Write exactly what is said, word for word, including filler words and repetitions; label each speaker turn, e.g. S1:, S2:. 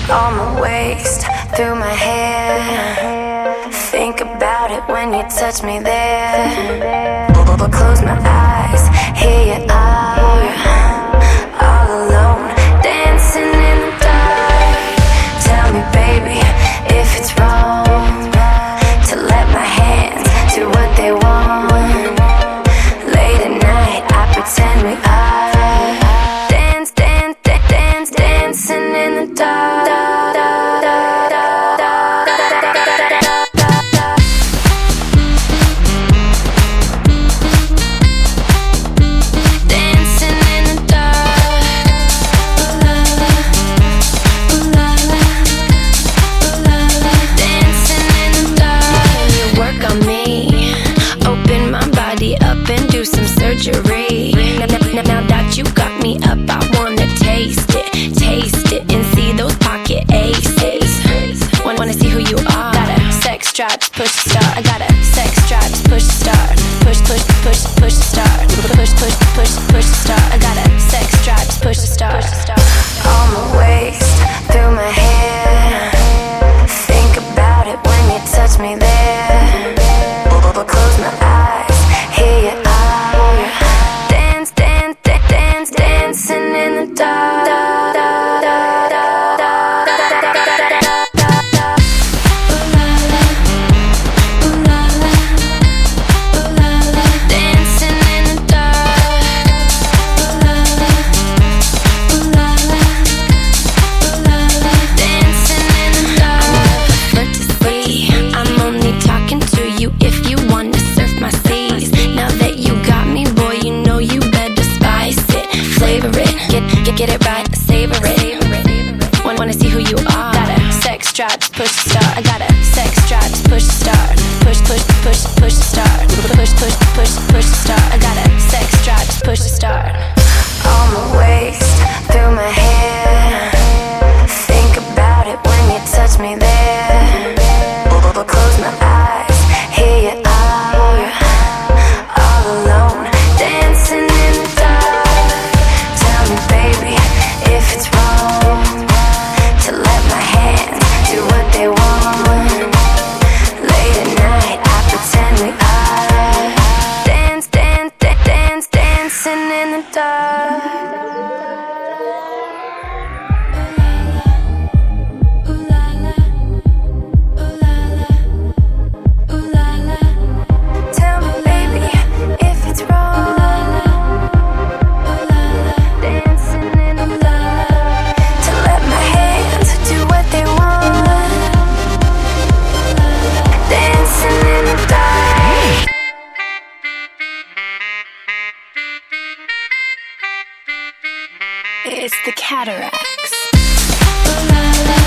S1: on my waist, through my hair. Think about it when you touch me there. But close my eyes, here you are, all alone, dancing in the dark. Tell me, baby, if it's wrong to let my hands do what they want. Late at night, I pretend we are dance, dance, dance, dance, dancing in the dark. Now, now, now that you got me up, I wanna taste it, taste it, and see those pocket aces. Wanna, wanna see who you are. Got a sex drive to push start. I got a sex drive to push start. Push, push, push, push start. Push, push, push, push start. I got a sex drive to push start. On my waist, through my hair. Think about it when you touch me there. But close my eyes, here you are. Dancing in the dark. Dancing in the dark. Dancing in the dark. I never prefer to see. I'm only talking to you if you wanna surf my seas. Now that you got me, boy, you know you better spice it. Flavor it, get, get, get it right, savor it. Wanna, wanna see who you are. Got a sex drive to push start. I got a sex drive to push start. Push, push, push, push start. Push, push, push, push start. I got a sex drive to push start. On my waist, through my hair. Think about it when you touch me there. But close my eyes, here you are, all alone, dancing in the dark. Tell me, baby, if it's wrong to let my hands do what they want. Late at night, I pretend we are dance, dance, dance, dance, dancing in the dark. It's the Cataracts.